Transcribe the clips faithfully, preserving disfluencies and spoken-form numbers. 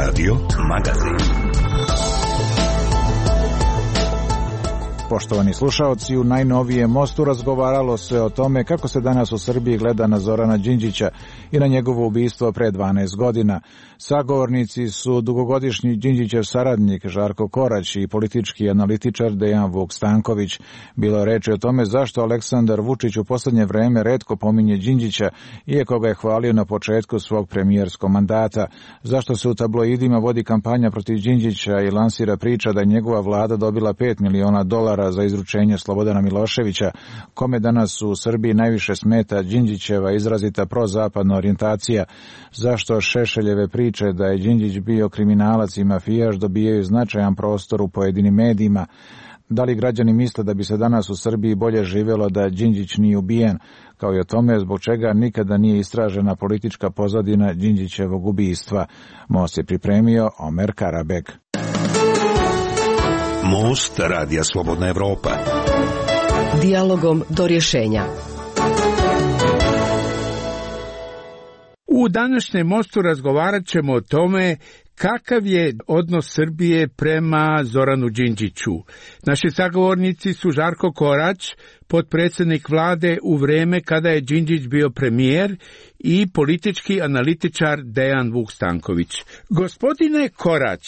Radio Magazin. Poštovani slušaoci, u najnovijem Mostu razgovaralo se o tome kako se danas u Srbiji gleda na Zorana Đinđića i na njegovo ubistvo pre dvanaest godina. Sagovornici su dugogodišnji Đinđićev saradnik Žarko Korać i politički analitičar Dejan Vuk Stanković. Bilo reči o tome zašto Aleksandar Vučić u poslednje vreme retko pominje Đinđića, iako ga je hvalio na početku svog premijerskog mandata. Zašto se u tabloidima vodi kampanja protiv Đinđića i lansira priča da je njegova vlada dobila pet miliona dolara za izručenje Slobodana Miloševića, kome danas u Srbiji najviše smeta Đinđićeva izrazita prozapadna orijentacija. Zašto Šešeljeve priče da je Đinđić bio kriminalac i mafijaš dobijaju značajan prostor u pojedinim medijima? Da li građani misle da bi se danas u Srbiji bolje živjelo da Đinđić nije ubijen, kao i o tome zbog čega nikada nije istražena politička pozadina Đinđićevog ubistva? Most je pripremio Omer Karabek. Most Radija Slobodna Evropa. Dijalogom do rješenja. U današnjem Mostu razgovarat ćemo o tome kakav je odnos Srbije prema Zoranu Đinđiću. Naši sagovornici su Žarko Korać, potpredsjednik vlade u vreme kada je Đinđić bio premijer, i politički analitičar Dejan Vuk Stanković. Gospodine Korać,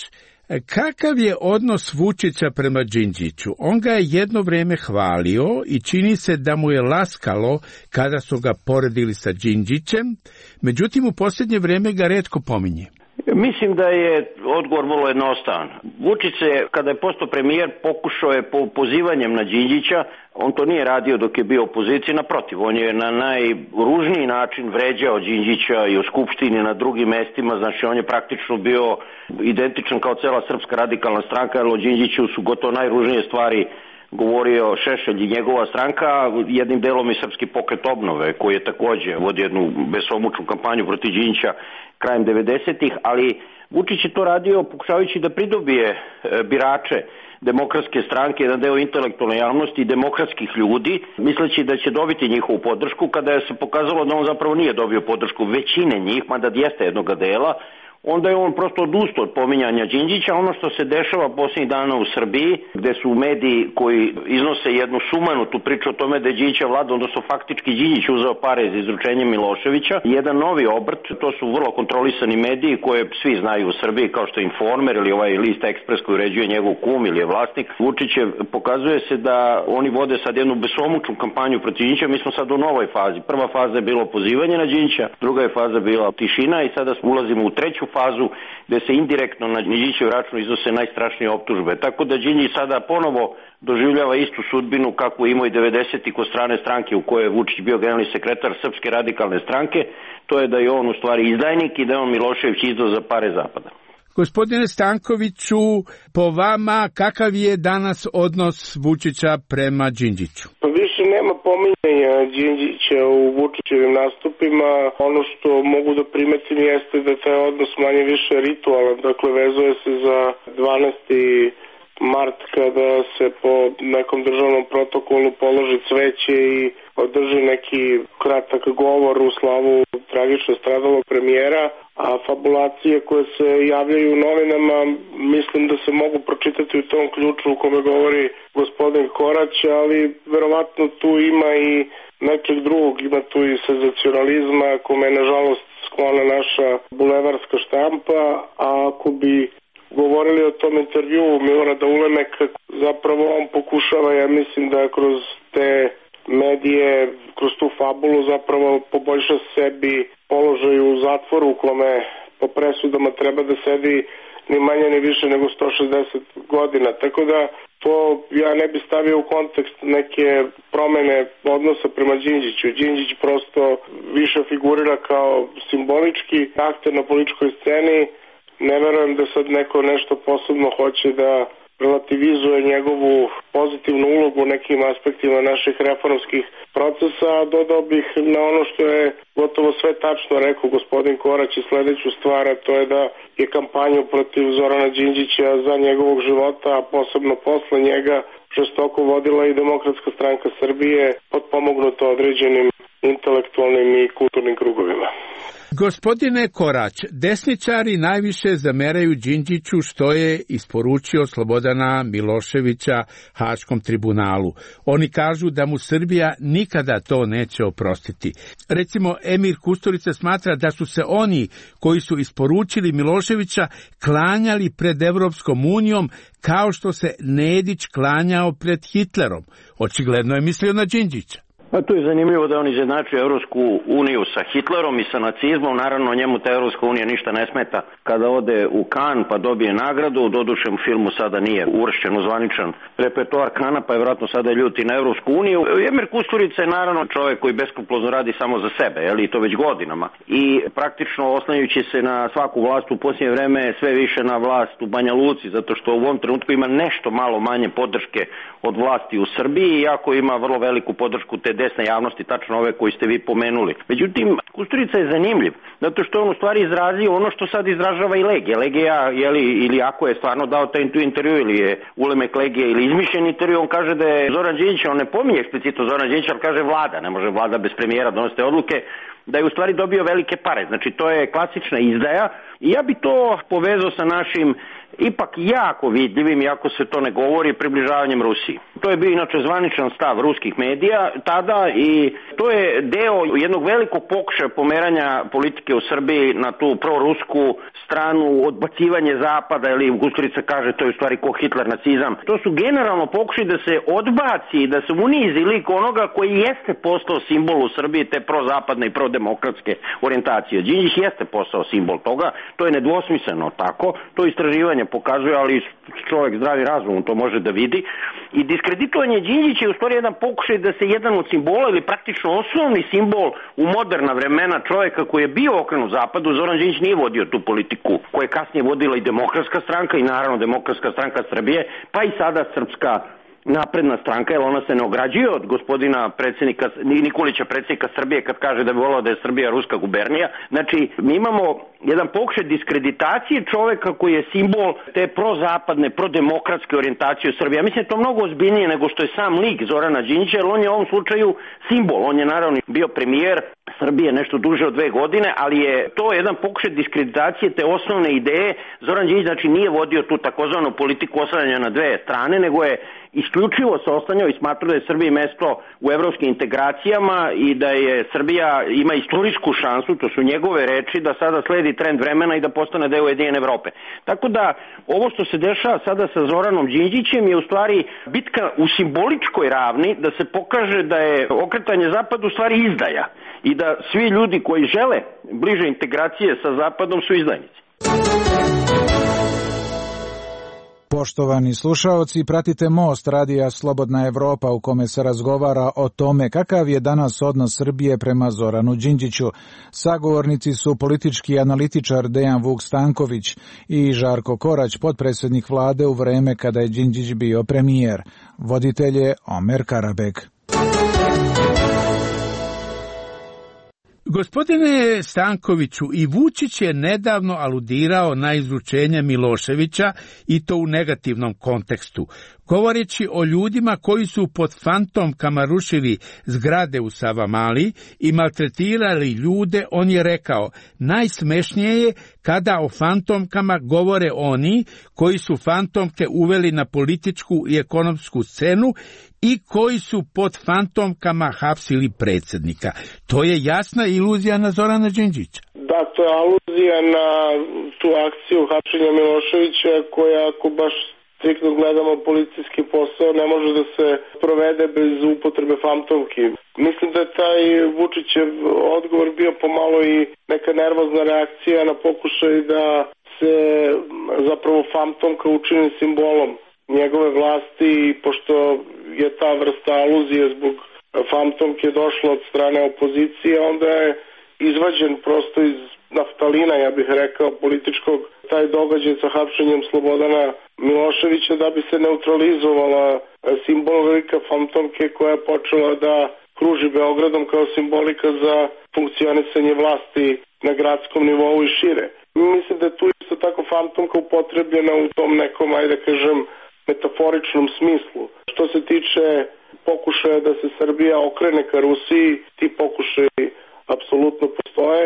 kakav je odnos Vučića prema Đinđiću? On ga je jedno vrijeme hvalio i čini se da mu je laskalo kada su ga poredili sa Đinđićem, međutim u posljednje vrijeme ga retko pominje. Mislim da je odgovor vrlo jednostavan. Vučić se, kada je postao premijer, pokušao je po pozivanjem na Đinđića. On to nije radio dok je bio u opoziciji, naprotiv, on je na najružniji način vređao Đinđića i u Skupštini na drugim mestima, znači on je praktično bio identičan kao cela Srpska radikalna stranka, jer o Đinđiću su gotovo najružnije stvari govorio Šešelj i njegova stranka, jednim delom i Srpski pokret obnove, koji je također vodio jednu besomučnu kampanju protiv Đinđića krajem devedesetih, ali Vučić je to radio pokušavajući da pridobije birače Demokratske stranke, jedan deo intelektualne javnosti i demokratskih ljudi, misleći da će dobiti njihovu podršku, kada je se pokazalo da on zapravo nije dobio podršku većine njih, mada jeste jednoga dela, onda je on prosto odustao od pominjanja Đinđića. Ono što se dešava posljednjih dana u Srbiji, gde su mediji koji iznose jednu sumanutu priču o tome da je Đinđića vlada, odnosno faktički Đinđić uzeo pare za izručenje Miloševića, jedan novi obrt, to su vrlo kontrolisani mediji koje svi znaju u Srbiji, kao što je Informer ili ovaj list Ekspres koji uređuje njegov kum ili je vlasnik. Vučićev, pokazuje se da oni vode sad jednu besomučnu kampanju protiv Đinđića. Mi smo sad u novoj fazi. Prva faza je bilo pozivanje na Đinđića, druga je faza bila tišina i sada ulazimo u treću fazu gde se indirektno na Đinđićev račun iznose najstrašnije optužbe. Tako da Đinđić sada ponovo doživljava istu sudbinu kakvu imao i devedesetih kod strane stranke u kojoj je Vučić bio generalni sekretar Srpske radikalne stranke. To je da je on u stvari izdajnik i da je on Milošević izdao za pare Zapada. Gospodine Stankoviću, po vama kakav je danas odnos Vučića prema Đinđiću? Pa više nema pominjanja Đinđića u Vučićevim nastupima. Ono što mogu da primetim jeste da taj odnos manje više ritualan. Dakle, vezuje se za dvanaesti mart kada se po nekom državnom protokolu položi cveće i održi neki kratak govor u slavu tragično stradalog premijera, a fabulacije koje se javljaju u novinama mislim da se mogu pročitati u tom ključu u kome govori gospodin Korać, ali verovatno tu ima i nečeg drugog, ima tu i senzacionalizma kome je nažalost sklona naša bulevarska štampa, a ako bi govorili o tom intervjuu Milorada Ulemeka, zapravo on pokušava, ja mislim da kroz te medije, kroz tu fabulu zapravo poboljša sebi položaj u zatvoru u kome po presudama treba da sedi ni manje ni više nego sto šezdeset godina. Tako da to ja ne bi stavio u kontekst neke promene odnosa prema Đinđiću. Đinđić prosto više figurira kao simbolički akter na političkoj sceni. Ne verujem da sad neko nešto posebno hoće da relativizuje njegovu pozitivnu ulogu u nekim aspektima naših reformskih procesa, a dodao bih na ono što je gotovo sve tačno rekao gospodin Korać i sledeću stvar, a to je da je kampanju protiv Zorana Đinđića za njegovog života, a posebno posle njega, žestoko vodila i Demokratska stranka Srbije, potpomognuta određenim intelektualnim i kulturnim krugovima. Gospodine Korać, desničari najviše zameraju Đinđiću što je isporučio Slobodana Miloševića Haškom tribunalu. Oni kažu da mu Srbija nikada to neće oprostiti. Recimo, Emir Kusturica smatra da su se oni koji su isporučili Miloševića klanjali pred Evropskom unijom kao što se Nedić klanjao pred Hitlerom. Očigledno je mislio na Đinđića. Pa to je zanimljivo da on izjednačuje Evropsku uniju sa Hitlerom i sa nacizmom. Naravno, njemu ta Evropska unija ništa ne smeta kada ode u Kan pa dobije nagradu. Doduše u filmu sada nije uvršćen u zvaničan repertoar Kana, pa je vjerojatno sada ljuti na Evropsku uniju. Emir Kusturica je naravno čovjek koji beskrupulozno radi samo za sebe, jel, i to već godinama. I praktično oslanjajući se na svaku vlast u posljednje vreme sve više na vlast u Banja Luci, zato što u ovom trenutku ima nešto malo manje podrške od vlasti u Srbiji, iako ima vrlo veliku podršku te desne javnosti, tačno ove koji ste vi pomenuli. Međutim, Kusturica je zanimljiv, zato što on u stvari izrazio ono što sad izražava i Legija. Legija, jeli, ili ako je stvarno dao taj intervju, ili je ulemek Legije, ili izmišljen intervju, on kaže da je Zoran Đinđić, on ne pominje eksplicitno Zoran Đinđić, ali kaže vlada, ne može vlada bez premijera donositi odluke, da je u stvari dobio velike pare. Znači, to je klasična izdaja i ja bi to povezao sa našim ipak jako vidljivim, iako se to ne govori, približavanjem Rusiji. To je bio inače zvaničan stav ruskih medija tada i to je deo jednog velikog pokušaja pomeranja politike u Srbiji na tu prorusku stranu, odbacivanje zapada, ili Kusturica kaže to je u stvari ko Hitler, nacizam. To su generalno pokušaj da se odbaci, da se unizi lik onoga koji jeste postao simbol u Srbiji te prozapadne i prodemokratske orijentacije. Đinđić jeste postao simbol toga, to je nedvosmisleno tako, to istraživanje pokazuje, ali čovjek zdravi razum to može da vidi. I diskreditovanje Đinđića je u stvari jedan pokušaj da se jedan od simbola ili praktično osnovni simbol u moderna vremena čovjeka koji je bio okrenut zapadu, Zoran Đinđić nije vodio tu politiku koju je kasnije vodila i Demokratska stranka i naravno Demokratska stranka Srbije, pa i sada Srpska napredna stranka, jer ona se ne ograđuje od gospodina predsjednika Nikolića, predsjednika Srbije, kad kaže da bi volao da je Srbija ruska gubernija. Znači, mi imamo jedan pokušaj diskreditacije čovjeka koji je simbol te prozapadne, prodemokratske orijentacije u Srbiji. Ja mislim da je to mnogo ozbiljnije nego što je sam lik Zorana Đinđića, jer on je u ovom slučaju simbol. On je naravno bio premijer Srbije nešto duže od dve godine, ali je to jedan pokušaj diskreditacije te osnovne ideje. Zoran Đinđić znači nije vodio tu takozvanu politiku oslanjanja na dve strane, nego je isključivo se oslanjao i smatrao da je Srbiji mesto u evropskim integracijama i da je Srbija ima istorijsku šansu, to su njegove reči, da sada sledi trend vremena i da postane deo Ujedinjene Evrope. Tako da ovo što se dešava sada sa Zoranom Đinđićem je u stvari bitka u simboličkoj ravni da se pokaže da je okretanje zapadu u stvari izdaja i da svi ljudi koji žele bliže integracije sa zapadom su izdajnici. Poštovani slušaoci, pratite Most radija Slobodna Evropa u kome se razgovara o tome kakav je danas odnos Srbije prema Zoranu Đinđiću. Sagovornici su politički analitičar Dejan Vuk Stanković i Žarko Korać, potpredsjednik vlade u vreme kada je Đinđić bio premijer. Voditelj je Omer Karabek. Gospodine Stankoviću, i Vučić je nedavno aludirao na izručenje Miloševića i to u negativnom kontekstu. Govoreći o ljudima koji su pod fantomkama rušili zgrade u Savamali i maltretirali ljude, on je rekao, najsmešnije je kada o fantomkama govore oni koji su fantomke uveli na političku i ekonomsku scenu i koji su pod fantomkama hapsili predsjednika. To je jasna iluzija na Zorana Đinđića. Da, to je aluzija na tu akciju hapšenja Miloševića koja, ako baš striktno gledamo policijski posao, ne može da se provede bez upotrebe fantomki. Mislim da je taj Vučićev odgovor bio pomalo i neka nervozna reakcija na pokušaj da se zapravo fantomka učini simbolom njegove vlasti, i pošto je ta vrsta aluzije zbog fantomke došla od strane opozicije, onda je izvađen prosto iz naftalina, ja bih rekao, političkog, taj događaj sa hapšenjem Slobodana Miloševića, da bi se neutralizovala simbolika fantomke koja je počela da kruži Beogradom kao simbolika za funkcionisanje vlasti na gradskom nivou i šire. Mislim da je tu isto tako fantomka upotrebljena u tom nekom, ajde kažem, metaforičnom smislu. Što se tiče pokušaja da se Srbija okrene ka Rusiji, ti pokušaji apsolutno postoje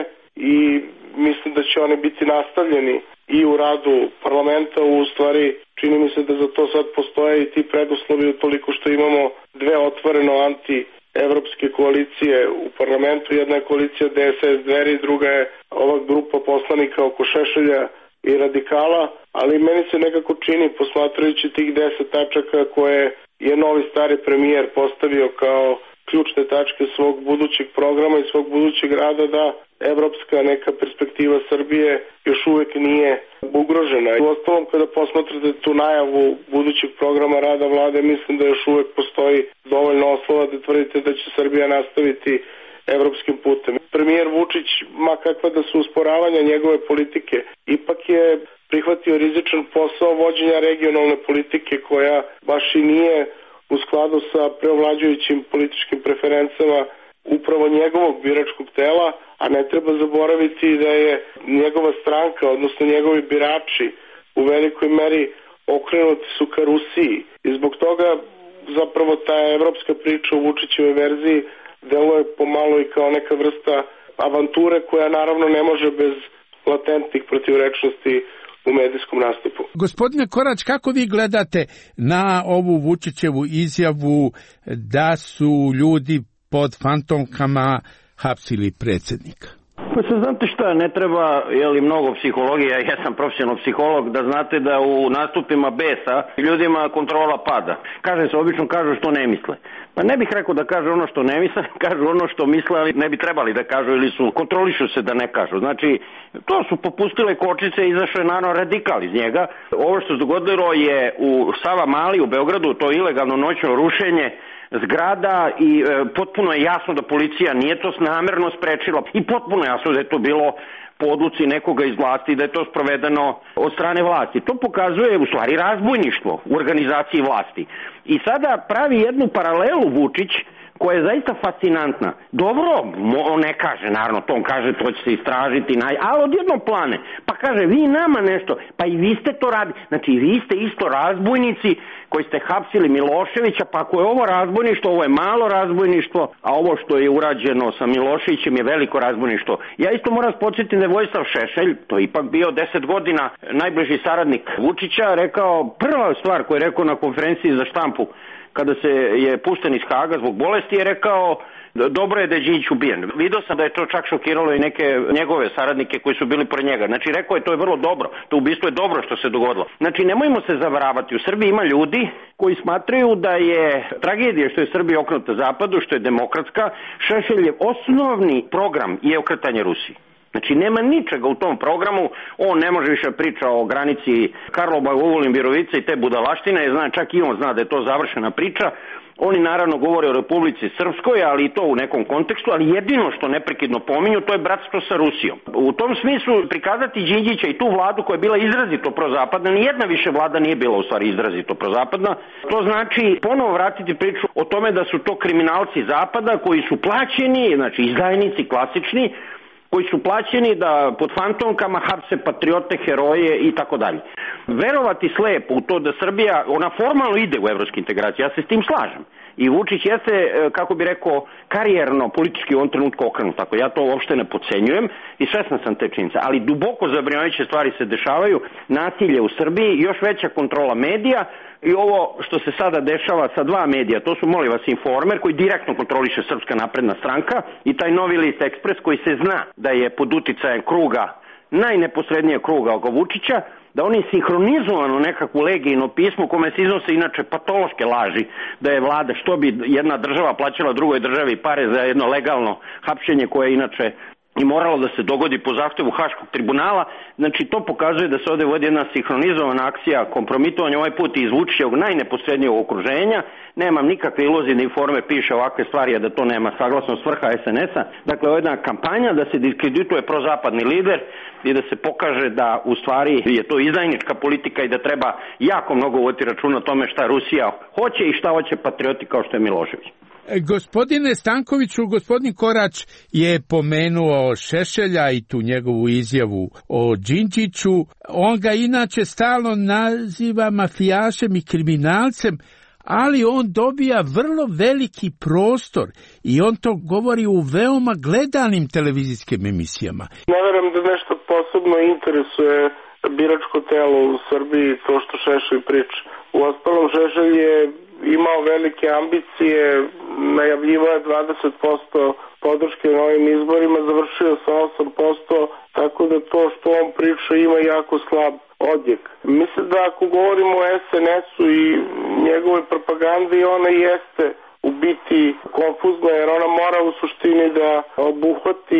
i mislim da će oni biti nastavljeni i u radu parlamenta. U stvari čini mi se da za to sad postoje i ti preduslovi utoliko što imamo dve otvoreno anti-evropske koalicije u parlamentu. Jedna je koalicija D S S Dveri, druga je ova grupa poslanika oko Šešelja i radikala, ali meni se nekako čini, posmatrajući tih deset tačaka koje je novi stari premijer postavio kao ključne tačke svog budućeg programa i svog budućeg rada, da evropska neka perspektiva Srbije još uvek nije ugrožena. U ostalom, kada posmatrate tu najavu budućeg programa rada vlade, mislim da još uvek postoji dovoljno oslova da tvrdite da će Srbija nastaviti evropskim putem. Premijer Vučić, ma kakva da su usporavanja njegove politike, ipak je prihvatio rizičan posao vođenja regionalne politike koja baš i nije u skladu sa preovlađujućim političkim preferencama upravo njegovog biračkog tela, a ne treba zaboraviti da je njegova stranka, odnosno njegovi birači u velikoj meri okrenuti su ka Rusiji. I zbog toga zapravo ta evropska priča u Vučićevoj verziji deluje pomalo i kao neka vrsta avanture koja naravno ne može bez latentnih protivrečnosti u medijskom nastupu. Gospodine Korać, kako vi gledate na ovu Vučićevu izjavu da su ljudi pod fantomkama hapsili predsjednika? Pa se znate šta, ne treba je li mnogo psihologija, ja sam profesionalni psiholog, da znate da u nastupima besa ljudima kontrola pada. Kaže se, obično kažu što ne misle. Pa ne bih rekao da kažu ono što ne misle, kažu ono što misle, ali ne bi trebali da kažu ili su, kontrolišu se da ne kažu. Znači, to su popustile kočice i izašao je naravno radikal iz njega. Ovo što se dogodilo je u Sava Mali u Beogradu, to ilegalno noćno rušenje zgrada i e, potpuno je jasno da policija nije to namerno sprečila i potpuno je jasno da je to bilo po odluci nekoga iz vlasti, da je to sprovedeno od strane vlasti. To pokazuje u stvari razbojništvo u organizaciji vlasti. I sada pravi jednu paralelu Vučić koja je zaista fascinantna. Dobro, on ne kaže, naravno, to on kaže, to će se istražiti, naj... ali odjednom plane. Pa kaže, vi nama nešto, pa i vi ste to radili. Znači, vi ste isto razbojnici koji ste hapsili Miloševića, pa ako je ovo razbojništvo, ovo je malo razbojništvo, a ovo što je urađeno sa Miloševićem je veliko razbojništvo. Ja isto moram podsjetiti da je Vojislav Šešelj, to je ipak bio deset godina najbliži saradnik Vučića, rekao, prva stvar koju je rekao na konferenciji za štampu, kada se je pušten iz Haga zbog bolesti, je rekao dobro je da je Đinđić ubijen. Vidio sam da je to čak šokiralo i neke njegove saradnike koji su bili pored njega. Znači rekao je to je vrlo dobro, to ubistvo je dobro što se dogodilo. Znači nemojmo se zavaravati, u Srbiji ima ljudi koji smatraju da je tragedija što je Srbija okrenuta zapadu, što je demokratska. Šešeljev osnovni program je okretanje Rusiji. Znači nema ničega u tom programu, on ne može više priča o granici Karlobag, Ogulin, Virovica i te budalaštine, zna, čak i on zna da je to završena priča. Oni naravno govore o Republici Srpskoj, ali i to u nekom kontekstu, ali jedino što neprekidno pominju to je bratstvo sa Rusijom. U tom smislu prikazati Đinđića i tu vladu koja je bila izrazito prozapadna, nijedna više vlada nije bila u stvari izrazito prozapadna, to znači ponovo vratiti priču o tome da su to kriminalci zapada koji su plaćeni, znači izdajnici klasični, koji su plaćeni da pod fantomkama hapse patriote, heroje i tako dalje. Verovati slepo u to da Srbija, ona formalno ide u evropske integracije, ja se s tim slažem. I Vučić jeste, kako bi rekao, karijerno, politički u ovom trenutku okrenut. Tako ja to uopšte ne podcenjujem i svestan sam te činjenice. Ali duboko zabrinjavajuće stvari se dešavaju, nasilje u Srbiji, još veća kontrola medija i ovo što se sada dešava sa dva medija, to su, molim vas, Informer koji direktno kontroliše Srpska napredna stranka i taj Novi list Ekspres koji se zna da je pod uticajem kruga, najneposrednije kruga oko Vučića, da oni sinhronizovano nekakvu legijno pismo kome se iznose inače patološke laži da je vlada, što bi jedna država plaćala drugoj državi pare za jedno legalno hapšenje koje inače i moralo da se dogodi po zahtevu Haškog tribunala. Znači to pokazuje da se ovdje vodi jedna sinhronizovana akcija kompromitovanja, ovaj put iz Vučićevog najneposrednijeg okruženja. Nemam nikakve iluzije da Informer piše ovakve stvari, a da to nema saglasnost vrha es en es a. Dakle, ovo je jedna kampanja da se diskredituje prozapadni lider i da se pokaže da u stvari je to izdajnička politika i da treba jako mnogo voditi računa o tome šta Rusija hoće i šta hoće patrioti kao što je Milošević. Gospodine Stankoviću, gospodin Korać je pomenuo Šešelja i tu njegovu izjavu o Đinđiću. On ga inače stalno naziva mafijašem i kriminalcem, ali on dobija vrlo veliki prostor i on to govori u veoma gledanim televizijskim emisijama. Ne verujem da nešto posebno interesuje biračko telo u Srbiji, to što Šešelj priča. Uostalom, Šešelj je imao velike ambicije, najavljivao je dvadeset posto podrške na ovim izborima, završio sa osam posto, tako da to što on priča ima jako slab odjek. Mislim da ako govorimo o es en esu i njegove propagandi, ona jeste u biti konfuzna, jer ona mora u suštini da obuhvati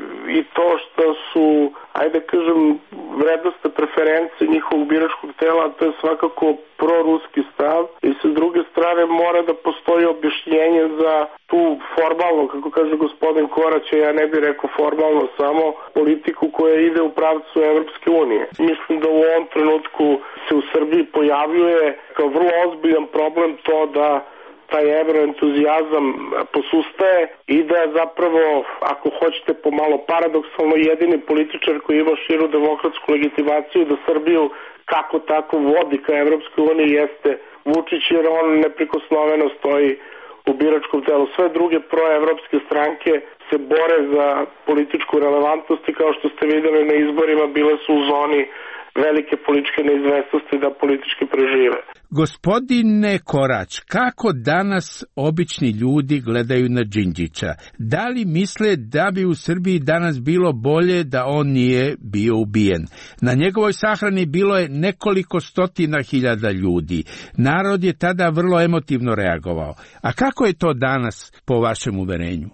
i to što su, ajde kažem, vrednostne preferencije njihovog biračkog tela, to je svakako proruski stav, i sa druge strane mora da postoji objašnjenje za tu formalno, kako kaže gospodin Korać, ja ne bih rekao formalno, samo politiku koja ide u pravcu Evropske unije. Mislim da u ovom trenutku se u Srbiji pojavljuje kao vrlo ozbiljan problem to da taj evroentuzijazam posustaje i da zapravo, ako hoćete pomalo paradoksalno, jedini političar koji ima širu demokratsku legitimaciju da Srbiju kako tako vodi ka Evropskoj uniji jeste Vučić, jer on neprikosnoveno stoji u biračkom telu. Sve druge proevropske stranke se bore za političku relevantnost i kao što ste videli na izborima bile su u zoni velike političke neizvestnosti da politički prežive. Gospodine Korać, kako danas obični ljudi gledaju na Đinđića? Da li misle da bi u Srbiji danas bilo bolje da on nije bio ubijen? Na njegovoj sahrani bilo je nekoliko stotina hiljada ljudi. Narod je tada vrlo emotivno reagovao. A kako je to danas po vašem uverenju?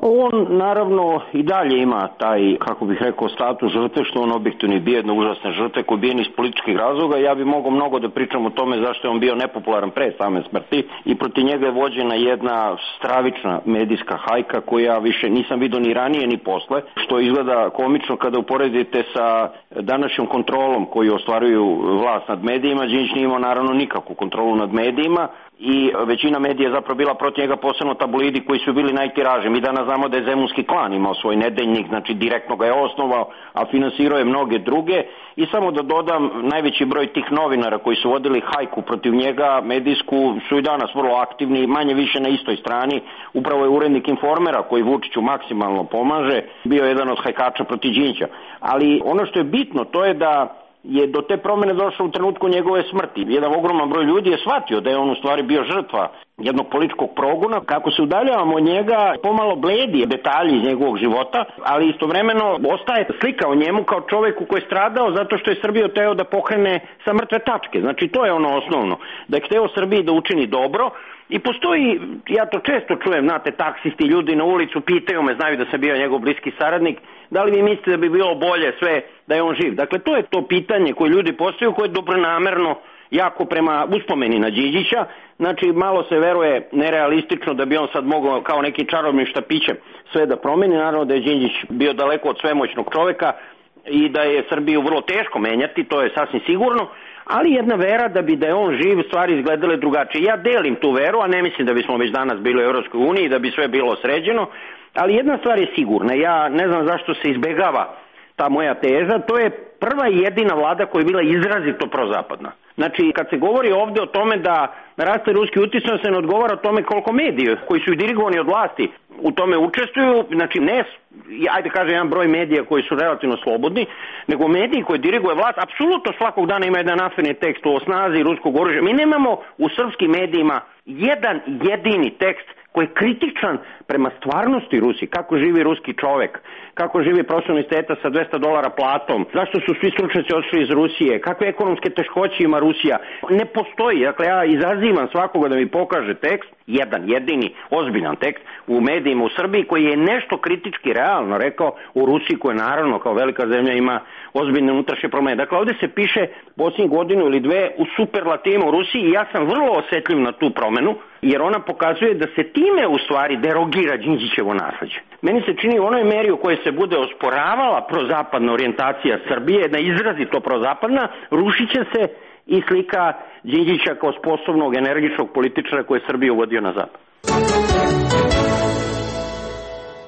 On naravno i dalje ima taj, kako bih rekao, status žrtve, što on objektivno bio jedna užasna žrtva koji je bijen iz političkih razloga. Ja bih mogao mnogo da pričam o tome zašto je on bio nepopularan pre same smrti i protiv njega je vođena jedna stravična medijska hajka koju ja više nisam vidio ni ranije ni posle, što izgleda komično kada uporedite sa današnjom kontrolom koju ostvaruju vlast nad medijima. Đinđić nije imao naravno nikakvu kontrolu nad medijima i većina medija je zapravo bila protiv njega, posebno tabloidi koji su bili najtiraži. Mi danas znamo da je Zemunski klan imao svoj nedeljnik, znači direktno ga je osnovao, a finansirao je mnoge druge. I samo da dodam, najveći broj tih novinara koji su vodili hajku protiv njega, medijsku, su i danas vrlo aktivni, manje više na istoj strani. Upravo je urednik Informera, koji Vučiću maksimalno pomaže, bio jedan od hajkača protiv Đinđića. Ali ono što je bitno, to je da je do te promene došlo u trenutku njegove smrti. Jedan ogroman broj ljudi je shvatio da je on u stvari bio žrtva jednog političkog progona. Kako se udaljavamo od njega, pomalo bledi detalji iz njegovog života, ali istovremeno ostaje slika o njemu kao čoveku koji je stradao zato što je Srbiju teo da pokrene sa mrtve tačke. Znači to je ono osnovno, da je hteo Srbiji da učini dobro. I postoji, ja to često čujem, znate, taksisti, ljudi na ulicu pitaju me, znaju da sam bio njegov bliski saradnik, da li vi mislite da bi bilo bolje sve da je on živ? Dakle, to je to pitanje koje ljudi postavljaju, koje je dobronamerno jako prema uspomeni na Đinđića. Znači, malo se veruje nerealistično da bi on sad mogao kao neki čarobni štapićem sve da promeni. Naravno da je Đinđić bio daleko od svemoćnog čoveka i da je Srbiju vrlo teško menjati, to je sasvim sigurno. Ali jedna vera da bi da je on živ stvari izgledale drugačije. Ja delim tu veru, a ne mislim da bismo već danas bili u Evropskoj uniji, da bi sve bilo sređeno, ali jedna stvar je sigurna, ja ne znam zašto se izbegava ta moja teza, to je prva i jedina vlada koja je bila izrazito prozapadna. Znači, kad se govori ovde o tome da raste ruski uticaj, se ne odgovara o tome koliko mediji koji su dirigovani od vlasti u tome učestvuju, znači ne, ajde kaže jedan broj medija koji su relativno slobodni, nego mediji koji diriguje vlast, apsolutno svakog dana ima jedan aferni tekst o snazi ruskog oružja. Mi nemamo u srpskim medijima jedan jedini tekst koji je kritičan prema stvarnosti Rusije, kako živi ruski čovek, kako živi profesor univerziteta sa dvesta dolara platom, zašto su svi stručnjaci otišli iz Rusije, kakve ekonomske teškoće ima Rusija. Ne postoji, dakle ja izazivam svakoga da mi pokaže tekst, jedan jedini ozbiljan tekst u medijima u Srbiji koji je nešto kritički realno rekao u Rusiji, koja naravno kao velika zemlja ima ozbiljne unutrašnje probleme. Dakle ovde se piše posljednjih godinu ili dve u superlativima u Rusiji i ja sam vrlo osetljiv na tu promenu, jer ona pokazuje da se time u stvari derogira Đinđićevo nasleđe. Meni se čini u onoj meri u kojoj se bude osporavala prozapadna orijentacija Srbije, jedna izrazito prozapadna, rušit će se i slika Đinđića kao sposobnog, energičnog političara koji je Srbiju vodio na zapad.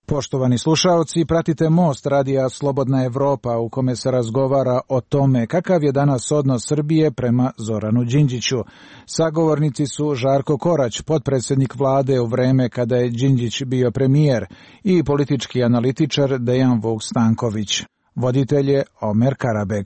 Poštovani slušaoci, pratite Most radija Slobodna Evropa u kome se razgovara o tome kakav je danas odnos Srbije prema Zoranu Đinđiću. Sagovornici su Žarko Korać, potpredsjednik vlade u vreme kada je Đinđić bio premijer, i politički analitičar Dejan Vuk Stanković. Voditelj je Omer Karabeg.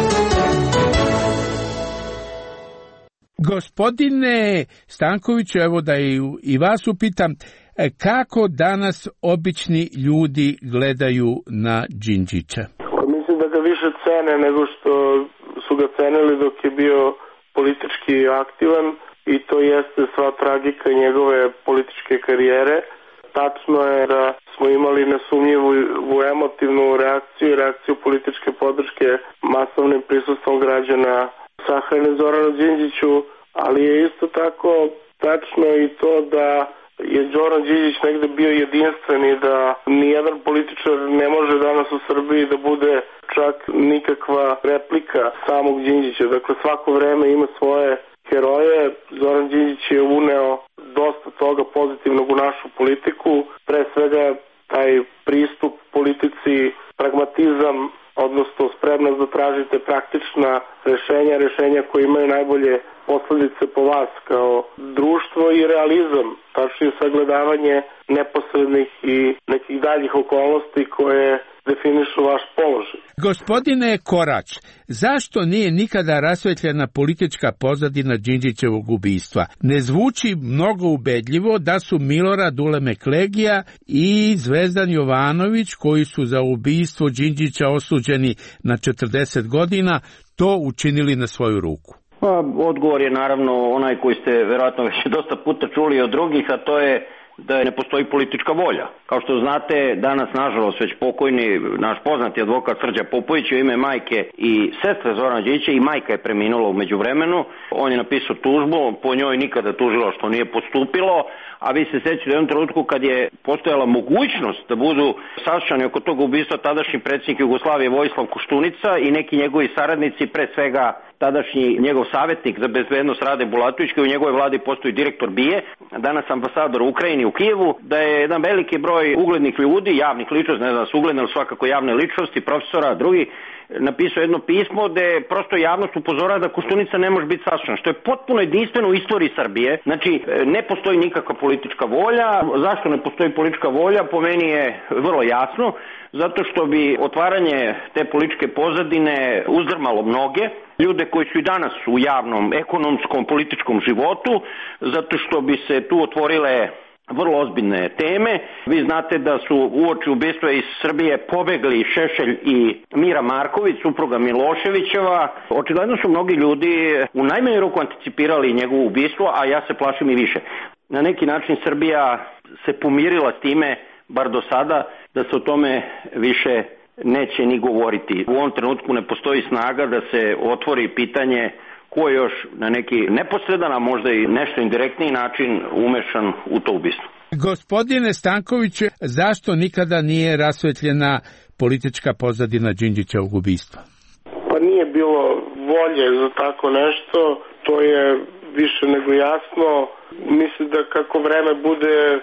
Gospodine Stankoviću, evo da i, i vas upitam, kako danas obični ljudi gledaju na Đinđića? Mislim da ga više cene nego što su ga cenili dok je bio politički aktivan, i to jeste sva tragika njegove političke karijere. Tačno je da smo imali nesumnjivu emotivnu reakciju, reakciju političke podrške masovnim prisustvom građana sahrane Zoranu Đinđiću, ali je isto tako tačno i to da je Zoran Đinđić negde bio jedinstven i da nijedan političar ne može danas u Srbiji da bude čak nikakva replika samog Đinđića. Dakle, svako vreme ima svoje heroje. Zoran Đinđić je uneo dosta toga pozitivnog u našu politiku, pre svega taj pristup politici, pragmatizam, odnosno spremnost da tražite praktična rešenja, rešenja koje imaju najbolje posledice po vas kao društvo, i realizam, tačnije sagledavanje neposrednih i nekih daljih okolnosti koje definišu vaš položaj. Gospodine Korać, zašto nije nikada rasvetljena politička pozadina Đinđićevog ubistva? Ne zvuči mnogo ubedljivo da su Milorad Ulemek Legija i Zvezdan Jovanović, koji su za ubistvo Đinđića osuđeni na četrdeset godina, to učinili na svoju ruku. Pa, odgovor je naravno onaj koji ste verovatno već dosta puta čuli od drugih, a to je da ne postoji politička volja. Kao što znate, danas nažalost već pokojni naš poznati advokat Srđa Popović u ime majke i sestre Zorana Đinđića, i majka je preminula u međuvremenu. On je napisao tužbu, po njoj nikada tužilaštvo nije postupilo, a vi se sećate u jednom trenutku kad je postojala mogućnost da budu saslušani oko tog ubistva tadašnji predsjednik Jugoslavije Vojislav Koštunica i neki njegovi saradnici, pre svega tadašnji njegov savjetnik za bezbednost Rade Bulatović, koji u njegovoj vladi postoji direktor B I E, danas ambasador u Ukrajini u Kijevu, da je jedan veliki broj uglednih ljudi, javnih ličnosti, ne znam da su ugledne, ali svakako javne ličnosti, profesora, drugi, napisao jedno pismo gde prosto javnost upozorava da Koštunica ne može biti saslušan, što je potpuno jedinstveno u istoriji Srbije. Znači, ne postoji nikakva politička volja. Zašto ne postoji politička volja? Po meni je vrlo jasno. Zato što bi otvaranje te političke pozadine uzdrmalo mnoge ljude koji su i danas u javnom, ekonomskom, političkom životu, zato što bi se tu otvorile vrlo ozbiljne teme. Vi znate da su uoči ubistva iz Srbije pobegli Šešelj i Mira Marković, supruga Miloševićeva. Očigledno su mnogi ljudi u najmanju ruku anticipirali njegovo ubistvo, a ja se plašim i više. Na neki način Srbija se pomirila s time, bar do sada, da se o tome više neće ni govoriti. U ovom trenutku ne postoji snaga da se otvori pitanje ko je još na neki neposredan, a možda i nešto indirektniji način umešan u to ubistvo. Gospodine Stankoviću, zašto nikada nije rasvetljena politička pozadina Đinđićevog ubistva? Pa nije bilo volje za tako nešto, to je više nego jasno. Mislim da kako vreme bude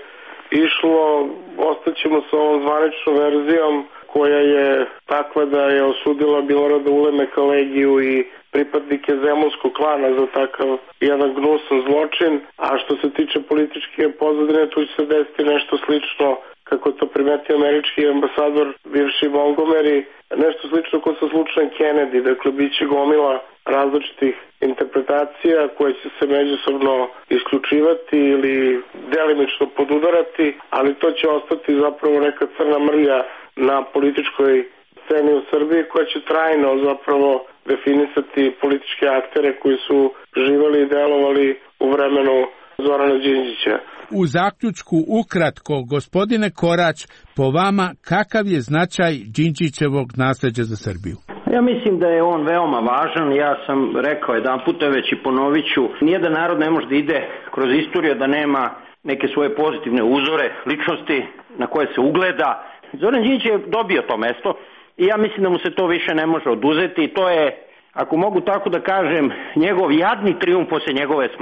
išlo, ostaćemo sa ovom zvaničnom verzijom koja je takva da je osudila Milorada Ulemeka Legiju i pripadnike zemunskog klana za takav jedan gnusan zločin, a što se tiče političke pozadine, tu će se desiti nešto slično, kako je to primetio američki ambasador, bivši Montgomery, nešto slično kao sa slučajem Kennedy, dakle bit će gomila različitih interpretacija koje će se međusobno isključivati ili delimično podudarati, ali to će ostati zapravo neka crna mrlja na političkoj sceni u Srbiji koja će trajno zapravo definisati političke aktere koji su živali i delovali u vremenu Zorana Đinđića. U zaključku ukratko, gospodine Korać, po vama kakav je značaj Đinđićevog nasleđa za Srbiju? Ja mislim da je on veoma važan. Ja sam rekao jedan puta već i ponovit ću, nijedan narod ne može da ide kroz istoriju da nema neke svoje pozitivne uzore, ličnosti na koje se ugleda. Zoran Đinđić je dobio to mesto i ja mislim da mu se to više ne može oduzeti. To je, ako mogu tako da kažem, njegov jadni trijumf posle njegove smrti.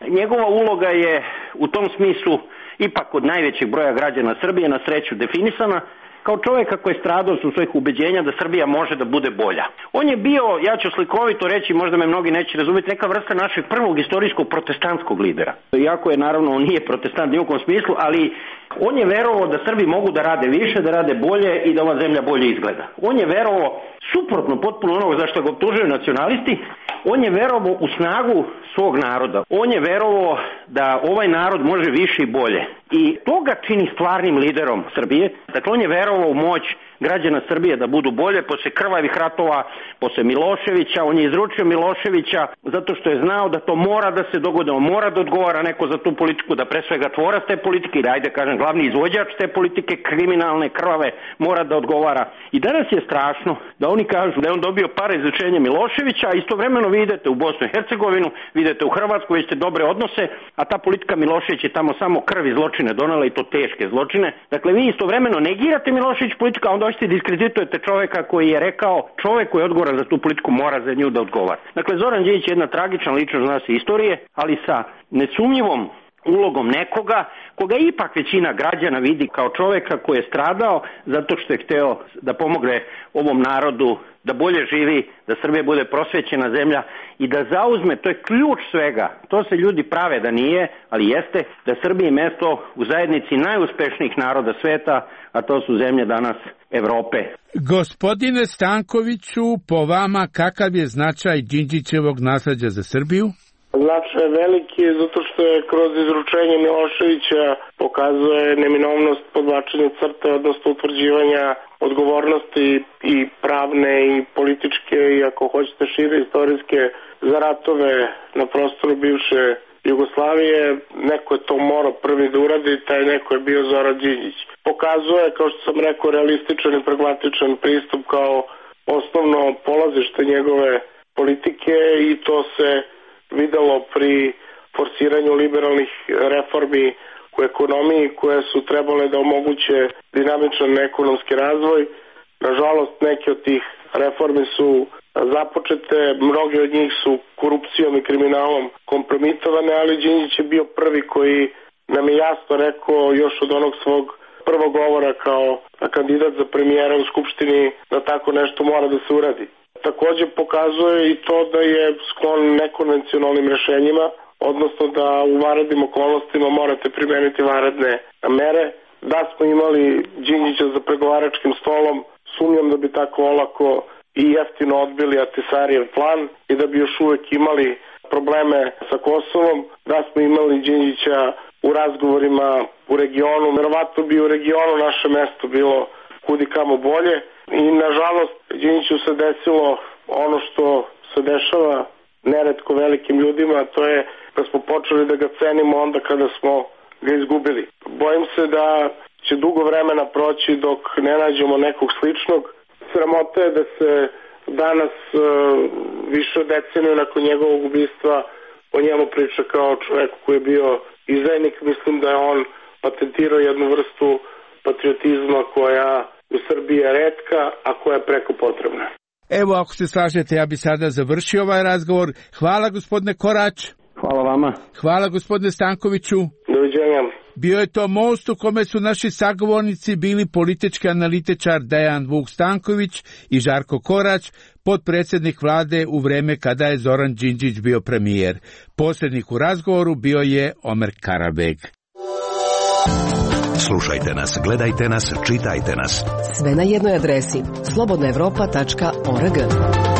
Njegova uloga je u tom smislu ipak kod najvećeg broja građana Srbije na sreću definisana kao čovjeka koji je stradao su svojih ubeđenja da Srbija može da bude bolja. On je bio, ja ću slikovito reći, možda me mnogi neće razumjeti, neka vrsta našeg prvog istorijskog protestantskog lidera. Iako je naravno on nije protestant nijekom smislu, ali on je verovao da Srbi mogu da rade više, da rade bolje i da ova zemlja bolje izgleda. On je verovao, suprotno potpuno onoga za što ga optužuju nacionalisti, on je verovao u snagu svog naroda. On je verovao da ovaj narod može više i bolje. I to ga čini stvarnim liderom Srbije. Dakle, on je verovao u moć građana Srbije da budu bolje posle krvavih ratova, posle Miloševića. On je izručio Miloševića zato što je znao da to mora da se dogodi, on mora da odgovara neko za tu politiku, da pre svega tvorac te politike i da, ajde kažem, glavni izvođač te politike, kriminalne, krvave, mora da odgovara. I danas je strašno da oni kažu da je on dobio pare izručenja Miloševića, a istovremeno vi idete u Bosnu i Hercegovinu, vi idete u Hrvatsku, vi ste dobre odnose, a ta politika Milošević je tamo samo krv i zločine donela i to teške zločine. Dakle, vi istovremeno negirate Milošević politiku, a onda hoćete diskreditujete čovjeka koji je rekao, čovjek koji je odgovoran za tu politiku mora za nju da odgovara. Dakle, Zoran Đinđić je jedna tragična ličnost za nas istorije, ali sa nesumnjivom ulogom nekoga koga ipak većina građana vidi kao čovjeka koji je stradao zato što je hteo da pomogne ovom narodu da bolje živi, da Srbija bude prosvećena zemlja i da zauzme, to je ključ svega, to se ljudi prave da nije, ali jeste da Srbiji je mesto u zajednici najuspešnijih naroda sveta, a to su zemlje danas Evrope. Gospodine Stankoviću, po vama kakav je značaj Đinđićevog nasleđa za Srbiju? Značaj je veliki zato što je kroz izručenje Miloševića pokazuje neminovnost podvlačenja crte, odnosno utvrđivanja odgovornosti i pravne i političke i ako hoćete šire istorijske za ratove na prostoru bivše Jugoslavije. Neko je to morao prvi da uradi, taj neko je bio Zoran Đinđić. Pokazuje, kao što sam rekao, realističan i pragmatičan pristup kao osnovno polazište njegove politike i to se videlo pri forsiranju liberalnih reformi u ekonomiji koje su trebale da omoguće dinamičan ekonomski razvoj. Nažalost, neke od tih reformi su započete, mnoge od njih su korupcijom i kriminalom kompromitovane, ali Đinđić je bio prvi koji nam je jasno rekao još od onog svog prvog govora kao kandidat za premijera u Skupštini da tako nešto mora da se uradi. Također pokazuje i to da je sklon nekonvencionalnim rešenjima, odnosno da u vanrednim okolnostima morate primeniti vanredne mere. Da smo imali Đinđića za pregovaračkim stolom, sumnjam da bi tako olako i jeftino odbili Ahtisarijev plan i da bi još uvek imali probleme sa Kosovom. Da smo imali Đinđića u razgovorima u regionu, verovatno bi u regionu naše mesto bilo kudi kamo bolje. I nažalost Đinđiću se desilo ono što se dešava neretko velikim ljudima, to je da smo počeli da ga cenimo onda kada smo ga izgubili. Bojim se da će dugo vremena proći dok ne nađemo nekog sličnog. Sramota je da se danas više od deceniju nakon njegovog ubistva o njemu priča kao čovjek koji je bio izdajnik. Mislim da je on patentirao jednu vrstu patriotizma koja u Srbiji je retka, a koja je preko potrebna. Evo, ako se slažete, ja bi sada završio ovaj razgovor. Hvala, gospodine Korać. Hvala vama. Hvala, gospodine Stankoviću. Doviđenja. Bio je to most u kome su naši sagovornici bili politički analitičar Dejan Vuk Stanković i Žarko Korać, potpredsjednik vlade u vreme kada je Zoran Đinđić bio premijer. Posrednik u razgovoru bio je Omer Karabeg. Slušajte nas, gledajte nas, čitajte nas. Sve na jednoj adresi slobodna evropa tačka org.